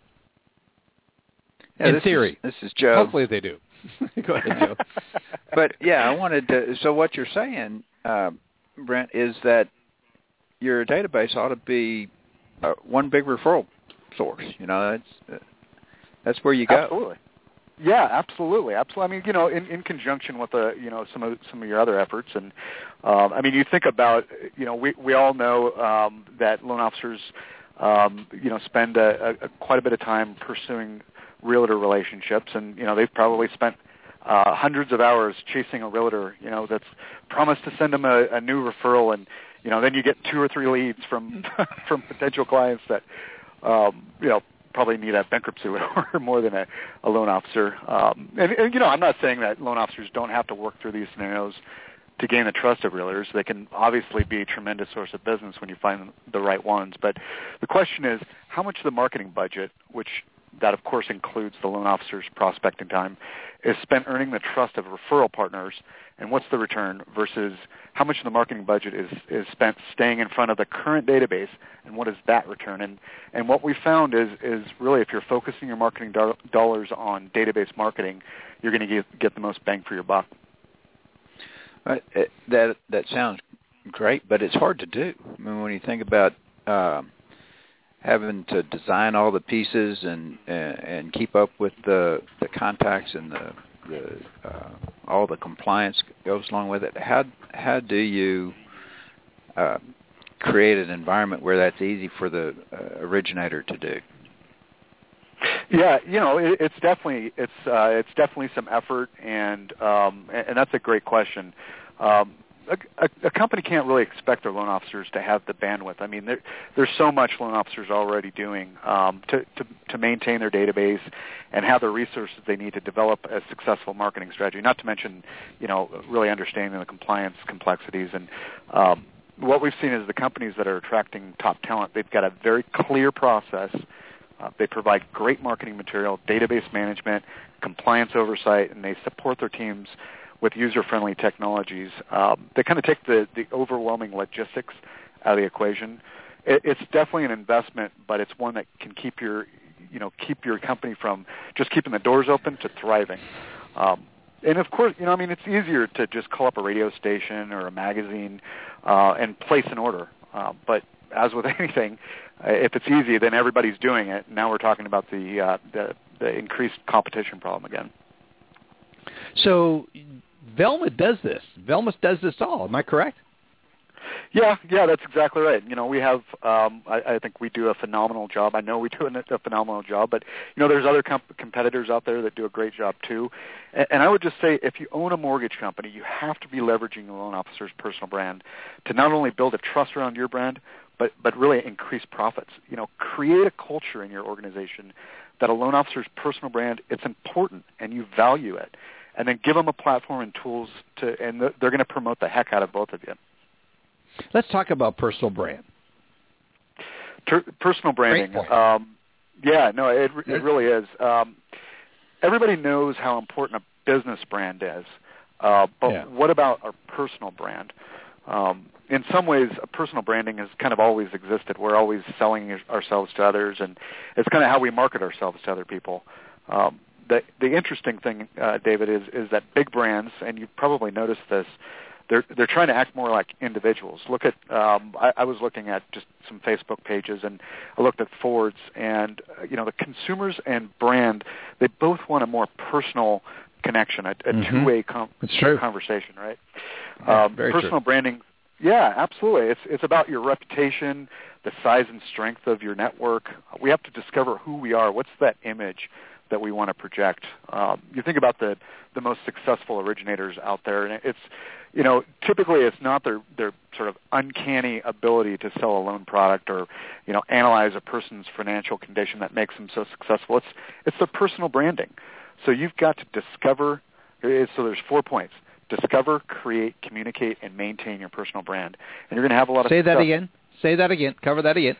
Yeah, in theory.
This is Joe.
Hopefully they do. Go ahead, Joe.
But, yeah, I wanted to, so what you're saying, Brent, is that your database ought to be one big referral source. That's where you go.
Absolutely. Yeah, absolutely. I mean, in conjunction with some of your other efforts, and you think about, we all know that loan officers, spend quite a bit of time pursuing realtor relationships, and they've probably spent hundreds of hours chasing a realtor, that's promised to send them a new referral, and then you get 2 or 3 leads from from potential clients that probably need a bankruptcy or more than a loan officer. And I'm not saying that loan officers don't have to work through these scenarios to gain the trust of realtors. They can obviously be a tremendous source of business when you find the right ones. But the question is, how much of the marketing budget, which that of course includes the loan officer's prospecting time, is spent earning the trust of referral partners, and what's the return, versus how much of the marketing budget is spent staying in front of the current database, and what is that return? And what we found is really, if you're focusing your marketing dollars on database marketing, you're going to get the most bang for your buck.
That sounds great, but it's hard to do. I mean, when you think about having to design all the pieces and keep up with the contacts and the all the compliance goes along with it. How do you create an environment where that's easy for the originator to do?
Yeah, it's definitely some effort, and that's a great question. A company can't really expect their loan officers to have the bandwidth. I mean, there's so much loan officers already doing to maintain their database and have the resources they need to develop a successful marketing strategy. Not to mention, really understanding the compliance complexities. And what we've seen is the companies that are attracting top talent, they've got a very clear process. They provide great marketing material, database management, compliance oversight, and they support their teams with user-friendly technologies. They kind of take the overwhelming logistics out of the equation. It's definitely an investment, but it's one that can keep your company from just keeping the doors open to thriving. And of course, it's easier to just call up a radio station or a magazine and place an order. But as with anything, if it's easy, then everybody's doing it. Now we're talking about the increased competition problem again.
So Velma does this. Velma does this all. Am I correct?
Yeah, that's exactly right. We have, I think we do a phenomenal job. I know we do a phenomenal job, but, there's other competitors out there that do a great job too. And I would just say if you own a mortgage company, you have to be leveraging the loan officer's personal brand to not only build a trust around your brand, but really increase profits. Create a culture in your organization that a loan officer's personal brand, it's important and you value it. And then give them a platform and tools and they're going to promote the heck out of both of you.
Let's talk about personal brand.
Personal branding. It really is. Everybody knows how important a business brand is, but what about our personal brand? In some ways, a personal branding has kind of always existed. We're always selling ourselves to others, and it's kind of how we market ourselves to other people. The interesting thing, David, is that big brands, and you've probably noticed this, they're trying to act more like individuals. Look at I was looking at just some Facebook pages, and I looked at Ford's, and the consumers and brand, they both want a more personal connection, a two-way conversation, right?
Very
personal
true.
Branding, yeah, absolutely. It's about your reputation, the size and strength of your network. We have to discover who we are. What's that image that we want to project? You think about the most successful originators out there, and it's typically it's not their sort of uncanny ability to sell a loan product or analyze a person's financial condition that makes them so successful. It's their personal branding. So you've got to discover. So there's 4 points: discover, create, communicate, and maintain your personal brand. And you're going to have a lot of
Say that again. Cover that again.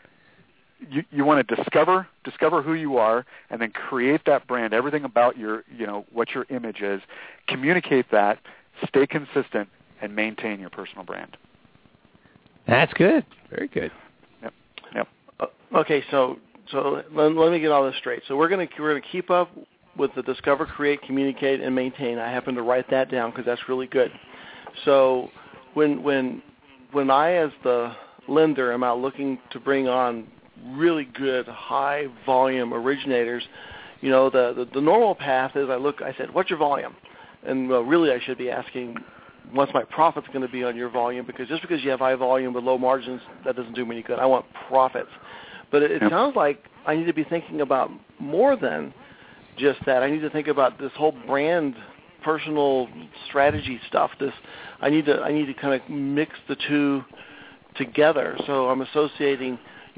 You want to discover who you are, and then create that brand, everything about your, what your image is, communicate that, stay consistent, and maintain your personal brand.
That's good. Very good.
Yep.
Okay, so let me get all this straight. So we're going to keep up with the discover, create, communicate, and maintain. I happen to write that down because that's really good. So when I, as the lender, am out looking to bring on really good high volume originators, the normal path is I said, what's your volume? And really I should be asking, what's my profits going to be on your volume? Because just because you have high volume with low margins, that doesn't do me any good. I want profits. But it sounds like I need to be thinking about more than just that. I need to think about this whole brand, personal strategy stuff. I need to kind of mix the two together. So I'm associating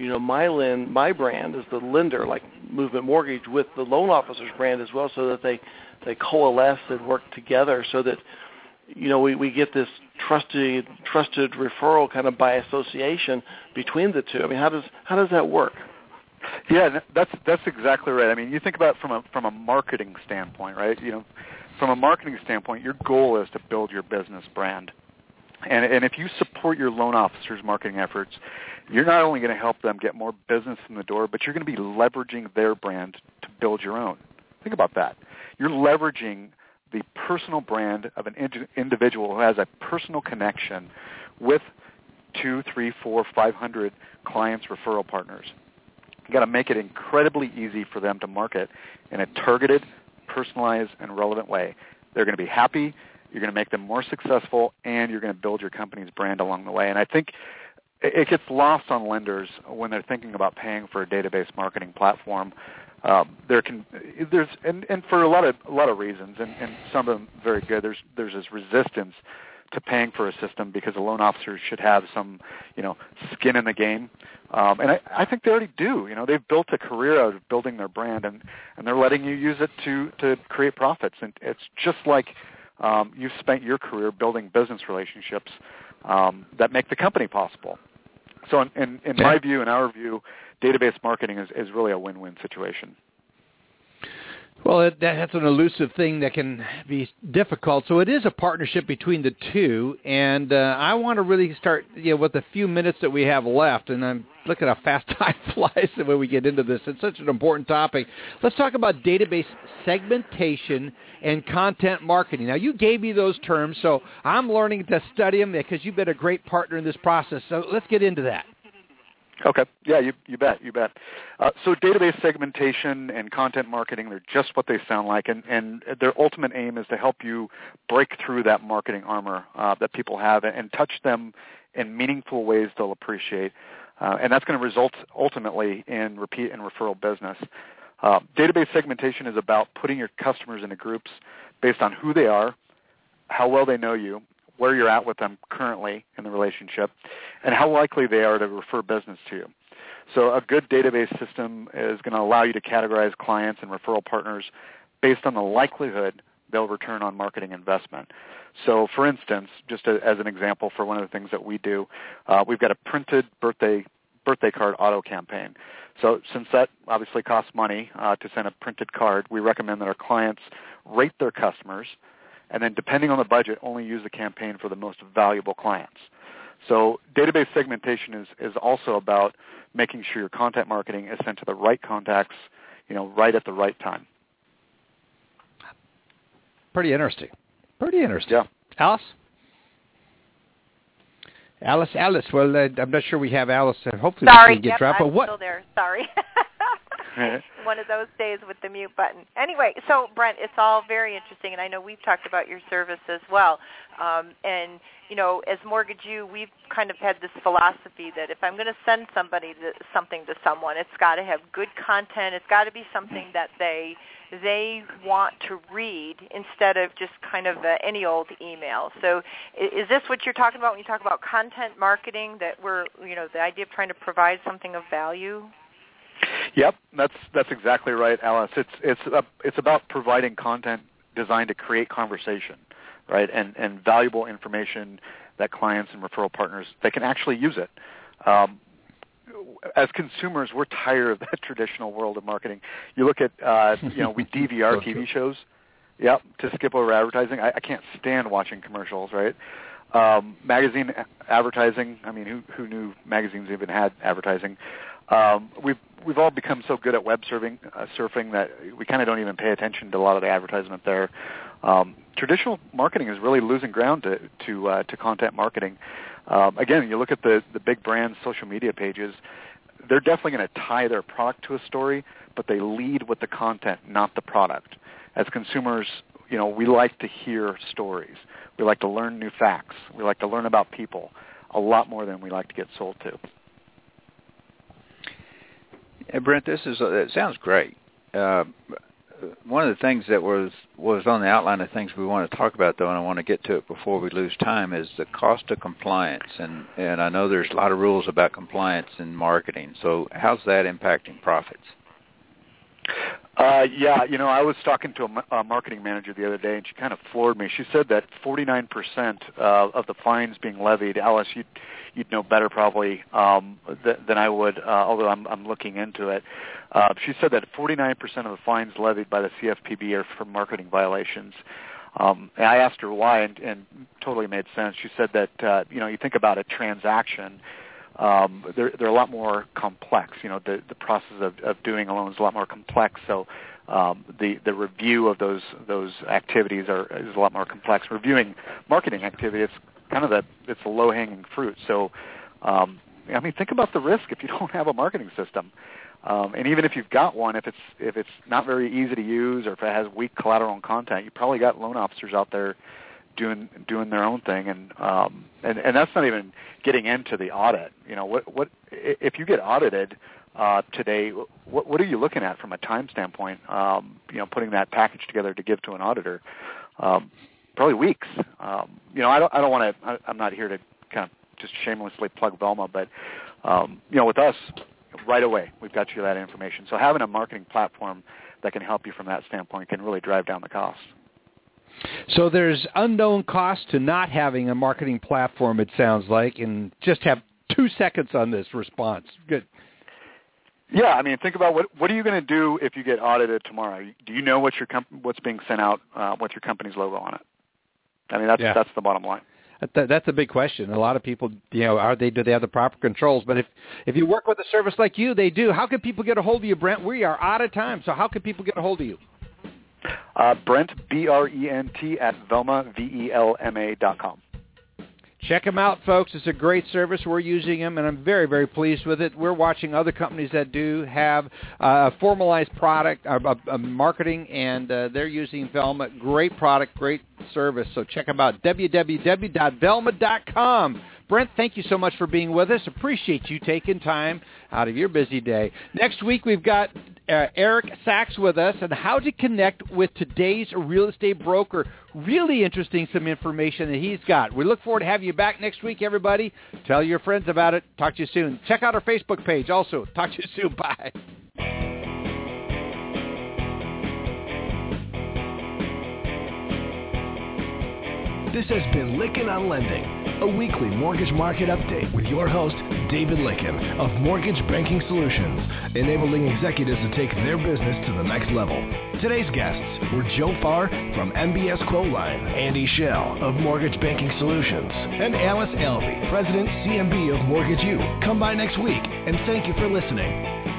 my brand as the lender, like Movement Mortgage, with the loan officer's brand as well, so that they coalesce and work together, so that we get this trusted referral kind of by association between the two. I mean, how does that work?
Yeah, that's exactly right. I mean, you think about it from a marketing standpoint, right? From a marketing standpoint, your goal is to build your business brand. And if you support your loan officer's marketing efforts, you're not only going to help them get more business in the door, but you're going to be leveraging their brand to build your own. Think about that. You're leveraging the personal brand of an individual who has a personal connection with 2, 3, 4, 500 clients, referral partners. You've got to make it incredibly easy for them to market in a targeted, personalized, and relevant way. They're going to be happy. You're going to make them more successful, and you're going to build your company's brand along the way. And I think it gets lost on lenders when they're thinking about paying for a database marketing platform. There's for a lot of reasons, and some of them very good. There's this resistance to paying for a system because a loan officer should have some skin in the game, and I think they already do. They've built a career out of building their brand, and they're letting you use it to create profits. And it's just like you've spent your career building business relationships that make the company possible. So in my view, in our view, database marketing is really a win-win situation.
Well, that's an elusive thing that can be difficult. So it is a partnership between the two, and I want to really start with the few minutes that we have left, and I'm looking at how fast time flies when we get into this. It's such an important topic. Let's talk about database segmentation and content marketing. Now, you gave me those terms, so I'm learning to study them because you've been a great partner in this process. So let's get into that.
Okay. Yeah, you bet. So database segmentation and content marketing, they're just what they sound like, and their ultimate aim is to help you break through that marketing armor that people have and touch them in meaningful ways they'll appreciate. And that's going to result ultimately in repeat and referral business. Database segmentation is about putting your customers into groups based on who they are, how well they know you, where you're at with them currently in the relationship, and how likely they are to refer business to you. So a good database system is going to allow you to categorize clients and referral partners based on the likelihood they'll return on marketing investment. So for instance, just as an example for one of the things that we do, we've got a printed birthday card auto campaign. So since that obviously costs money to send a printed card, we recommend that our clients rate their customers, and then depending on the budget, only use the campaign for the most valuable clients. So database segmentation is also about making sure your content marketing is sent to the right contacts, right at the right time.
Pretty interesting.
Yeah.
Alice. Well, I'm not sure we have Alice. Hopefully
Sorry,
we can get dropped.
I'm still there. Sorry. One of those days with the mute button. Anyway, so Brent, it's all very interesting, and I know we've talked about your service as well. And as Mortgage U, we've kind of had this philosophy that if I'm going to send something to someone, it's got to have good content. It's got to be something that they want to read instead of just kind of any old email. So is this what you're talking about when you talk about content marketing, that we're, the idea of trying to provide something of value?
Yep, that's exactly right, Alice. It's about providing content designed to create conversation, right, and valuable information that clients and referral partners, they can actually use it. As consumers, we're tired of that traditional world of marketing. You look at, we DVR TV shows, to skip over advertising. I can't stand watching commercials, right? Magazine advertising. I mean, who knew magazines even had advertising? We've all become so good at web surfing that we kind of don't even pay attention to a lot of the advertisement there. Traditional marketing is really losing ground to content marketing. Again, you look at the big brands' social media pages, they're definitely going to tie their product to a story, but they lead with the content, not the product. As consumers, we like to hear stories. We like to learn new facts. We like to learn about people a lot more than we like to get sold to.
Hey, Brent, it sounds great. One of the things that was on the outline of things we want to talk about, though, and I want to get to it before we lose time, is the cost of compliance. And I know there's a lot of rules about compliance in marketing. So how's that impacting profits?
I was talking to a marketing manager the other day, and she kind of floored me. She said that 49% of the fines being levied, Alice, you'd know better probably than I would, although I'm looking into it. She said that 49% of the fines levied by the CFPB are for marketing violations. And I asked her why, and totally made sense. She said that, you think about a transaction, they're a lot more complex. The process of doing a loan is a lot more complex. So the review of those activities is a lot more complex. Reviewing marketing activity, it's kind of it's a low-hanging fruit. So think about the risk if you don't have a marketing system. And even if you've got one, if it's not very easy to use, or if it has weak collateral and content, you probably got loan officers out there doing their own thing, and that's not even getting into the audit. What if you get audited today? What are you looking at from a time standpoint? Putting that package together to give to an auditor, probably weeks. I don't want to. I'm not here to kind of just shamelessly plug Velma, but with us, right away we've got you that information. So having a marketing platform that can help you from that standpoint can really drive down the cost.
So there's unknown cost to not having a marketing platform, it sounds like, and just have 2 seconds on this response. Good.
Yeah, think about what are you going to do if you get audited tomorrow? Do you know what's being sent out with your company's logo on it? That's the bottom line.
That's a big question. A lot of people, do they have the proper controls? But if you work with a service like you, they do. How can people get a hold of you, Brent? We are out of time, so how can people get a hold of you?
Brent, Brent, at Velma, VELMA.com.
Check them out, folks. It's a great service. We're using them, and I'm very, very pleased with it. We're watching other companies that do have a formalized product, marketing, and they're using Velma. Great product, great service. So check them out, www.velma.com. Brent, thank you so much for being with us. Appreciate you taking time out of your busy day. Next week, we've got Eric Sachs with us and how to connect with today's real estate broker. Really interesting, some information that he's got. We look forward to having you back next week, everybody. Tell your friends about it. Talk to you soon. Check out our Facebook page also. Talk to you soon. Bye.
This has been Lykken on Lending, a weekly mortgage market update with your host, David Lykken of Mortgage Banking Solutions, enabling executives to take their business to the next level. Today's guests were Joe Farr from MBS Quoteline, Andy Schell of Mortgage Banking Solutions, and Alice Alvey, President, CMB of Mortgage U. Come by next week, and thank you for listening.